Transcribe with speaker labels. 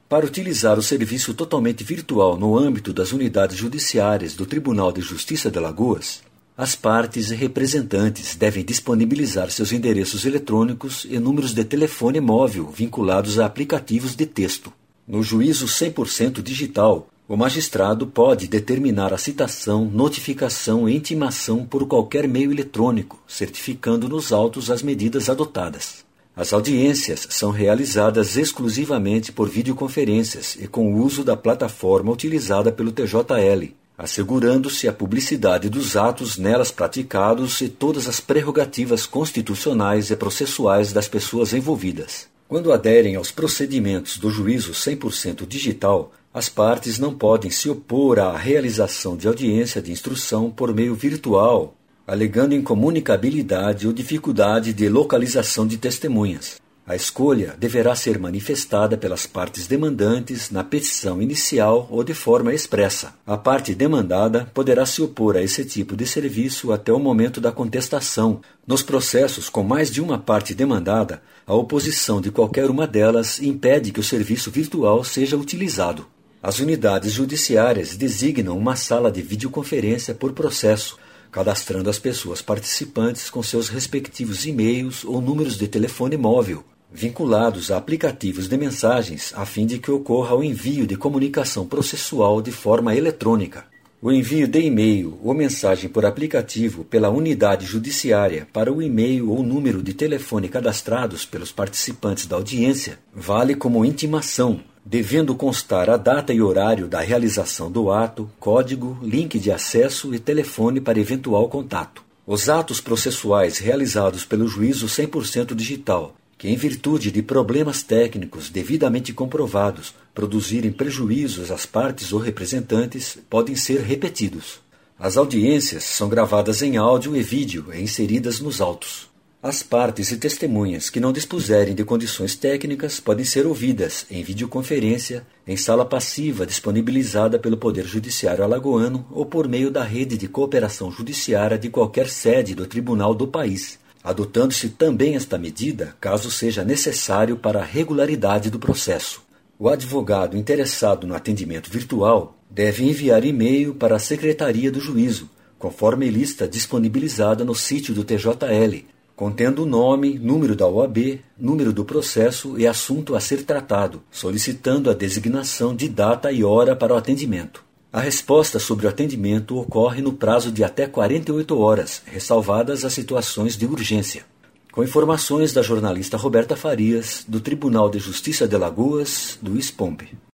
Speaker 1: Para utilizar o serviço totalmente virtual no âmbito das unidades judiciárias do Tribunal de Justiça de Alagoas, as partes e representantes devem disponibilizar seus endereços eletrônicos e números de telefone móvel vinculados a aplicativos de texto. No juízo 100% digital, o magistrado pode determinar a citação, notificação e intimação por qualquer meio eletrônico, certificando nos autos as medidas adotadas. As audiências são realizadas exclusivamente por videoconferências e com o uso da plataforma utilizada pelo TJL, assegurando-se a publicidade dos atos nelas praticados e todas as prerrogativas constitucionais e processuais das pessoas envolvidas. Quando aderem aos procedimentos do juízo 100% digital, as partes não podem se opor à realização de audiência de instrução por meio virtual, alegando incomunicabilidade ou dificuldade de localização de testemunhas. A escolha deverá ser manifestada pelas partes demandantes na petição inicial ou de forma expressa. A parte demandada poderá se opor a esse tipo de serviço até o momento da contestação. Nos processos com mais de uma parte demandada, a oposição de qualquer uma delas impede que o serviço virtual seja utilizado. As unidades judiciárias designam uma sala de videoconferência por processo, cadastrando as pessoas participantes com seus respectivos e-mails ou números de telefone móvel, vinculados a aplicativos de mensagens, a fim de que ocorra o envio de comunicação processual de forma eletrônica. O envio de e-mail ou mensagem por aplicativo pela unidade judiciária para o e-mail ou número de telefone cadastrados pelos participantes da audiência vale como intimação, devendo constar a data e horário da realização do ato, código, link de acesso e telefone para eventual contato. Os atos processuais realizados pelo juízo 100% digital, que em virtude de problemas técnicos devidamente comprovados produzirem prejuízos às partes ou representantes, podem ser repetidos. As audiências são gravadas em áudio e vídeo e inseridas nos autos. As partes e testemunhas que não dispuserem de condições técnicas podem ser ouvidas em videoconferência, em sala passiva disponibilizada pelo Poder Judiciário alagoano ou por meio da rede de cooperação judiciária de qualquer sede do tribunal do país, adotando-se também esta medida caso seja necessário para a regularidade do processo. O advogado interessado no atendimento virtual deve enviar e-mail para a Secretaria do Juízo, conforme lista disponibilizada no sítio do TJL, contendo o nome, número da OAB, número do processo e assunto a ser tratado, solicitando a designação de data e hora para o atendimento. A resposta sobre o atendimento ocorre no prazo de até 48 horas, ressalvadas as situações de urgência. Com informações da jornalista Roberta Farias, do Tribunal de Justiça de Alagoas, do ISPOMP.